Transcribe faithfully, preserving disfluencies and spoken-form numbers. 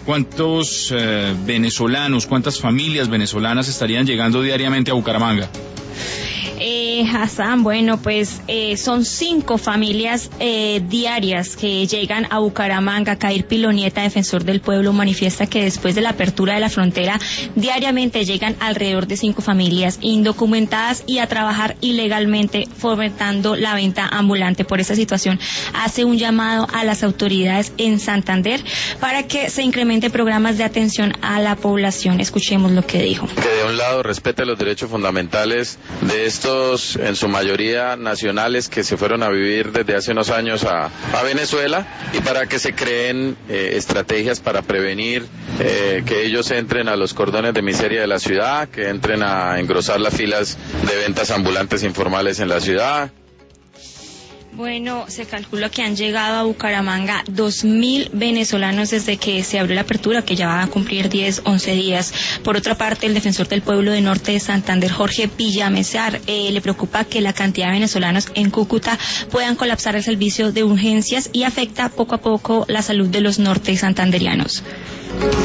¿Cuántos eh, venezolanos, cuántas familias venezolanas estarían llegando diariamente a Bucaramanga? Eh, Hassan, bueno, pues eh, son cinco familias eh, diarias que llegan a Bucaramanga. Cair Pilonieta, defensor del pueblo, manifiesta que después de la apertura de la frontera, diariamente llegan alrededor de cinco familias indocumentadas y a trabajar ilegalmente, fomentando la venta ambulante. Por esa situación, hace un llamado a las autoridades en Santander para que se incrementen programas de atención a la población. Escuchemos lo que dijo. Que de un lado respete los derechos fundamentales de estos, en su mayoría nacionales, que se fueron a vivir desde hace unos años a, a Venezuela, y para que se creen eh, estrategias para prevenir eh, que ellos entren a los cordones de miseria de la ciudad, que entren a engrosar las filas de ventas ambulantes informales en la ciudad. Bueno, se calcula que han llegado a Bucaramanga dos mil venezolanos desde que se abrió la apertura, que ya va a cumplir diez, once días. Por otra parte, el defensor del pueblo de Norte de Santander, Jorge Villamezar, eh, le preocupa que la cantidad de venezolanos en Cúcuta puedan colapsar el servicio de urgencias y afecta poco a poco la salud de los norte santanderianos.